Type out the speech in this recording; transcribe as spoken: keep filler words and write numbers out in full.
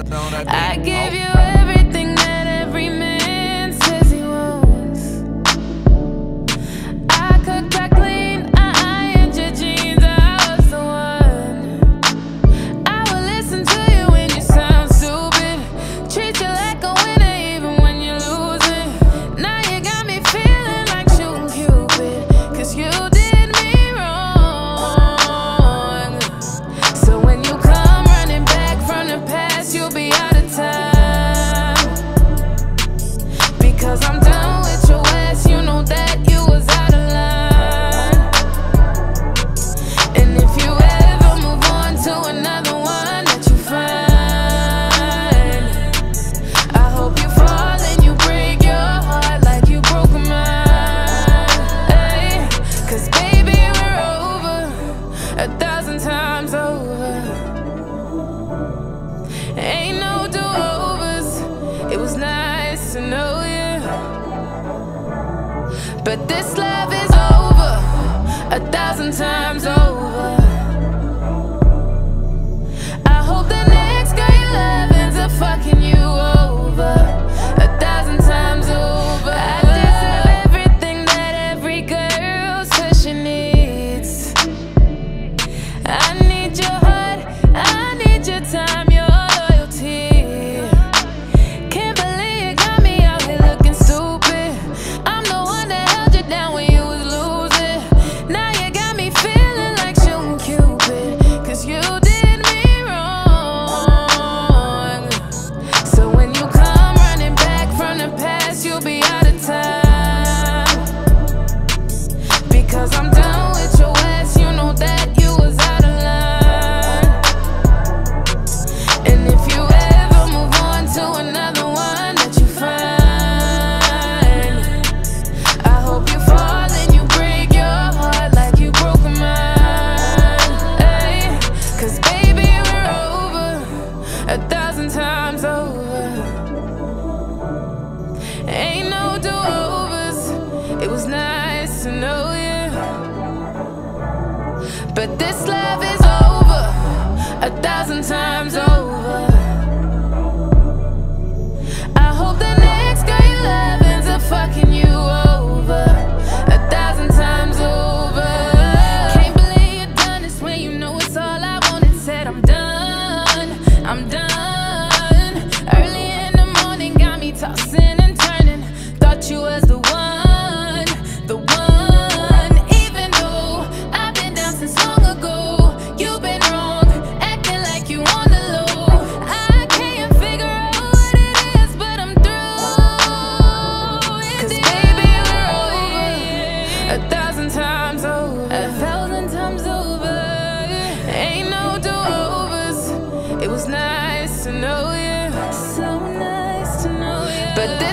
I give you everything that every man says he wants. I could crack clean, I ironed your jeans, I was the one. I will listen to you when you sound stupid, treat you like a winner even when you're losing. Now you got me feeling like shooting Cupid, cause you did me wrong. So when you come running back from the past, you'll be out of time, because I'm done with your ass, you know that you was out of line. And if you ever move on to another one that you find, I hope you fall and you break your heart like you broke mine. Ay, cause baby we're over, a thousand times over. Ain't no do-overs, it was nice to know you, but this love is over, a thousand times over. I hope the next girl you love ends up fucking you over, a thousand times over. I deserve everything that every girl says she needs. I need your heart, I need your time, your loyalty. Can't believe you got me out here looking stupid. I'm the one that held you down when you was losing. Now you got me feeling like shooting Cupid, cause you did me wrong. So when you come running back from the past, you'll be out of time, because I'm done with your ass, you know that you was out of line. And if you ever move on to another one that you find, I hope you fall and you break your heart like you broke mine. Ay, cause baby we're over, a thousand times over. Ain't no do-overs, it was nice to know you, but this love is over, a thousand times over. I hope the next girl you love ends up fucking you over, a thousand times over. Can't believe you're done this way, you know it's all I wanted. Said I'm done, I'm done. Early in the morning got me tossing and turning. Thought you was the one, the one. Even though I've been down since long ago, you've been wrong, acting like you on the low. I can't figure out what it is, but I'm through. Cause baby we're over, a thousand times over, a thousand times over. Ain't no do-overs, it was nice to know you, so nice to know you, but